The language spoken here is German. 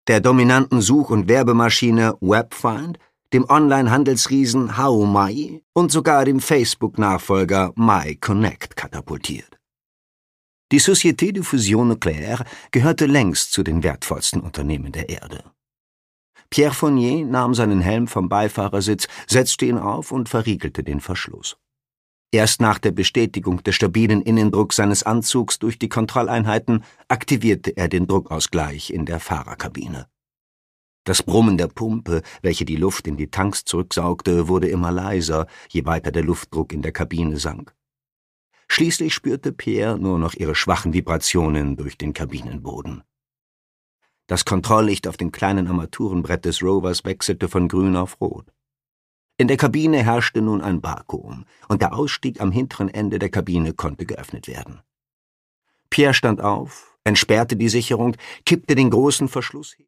der dominanten Such- und Werbemaschine WebFind, dem Online-Handelsriesen HaoMai und sogar dem Facebook-Nachfolger MyConnect katapultiert. Die Société de Fusion Nucléaire gehörte längst zu den wertvollsten Unternehmen der Erde. Pierre Fournier nahm seinen Helm vom Beifahrersitz, setzte ihn auf und verriegelte den Verschluss. Erst nach der Bestätigung des stabilen Innendrucks seines Anzugs durch die Kontrolleinheiten aktivierte er den Druckausgleich in der Fahrerkabine. Das Brummen der Pumpe, welche die Luft in die Tanks zurücksaugte, wurde immer leiser, je weiter der Luftdruck in der Kabine sank. Schließlich spürte Pierre nur noch ihre schwachen Vibrationen durch den Kabinenboden. Das Kontrolllicht auf dem kleinen Armaturenbrett des Rovers wechselte von grün auf rot. In der Kabine herrschte nun ein Vakuum, und der Ausstieg am hinteren Ende der Kabine konnte geöffnet werden. Pierre stand auf, entsperrte die Sicherung, kippte den großen Verschluss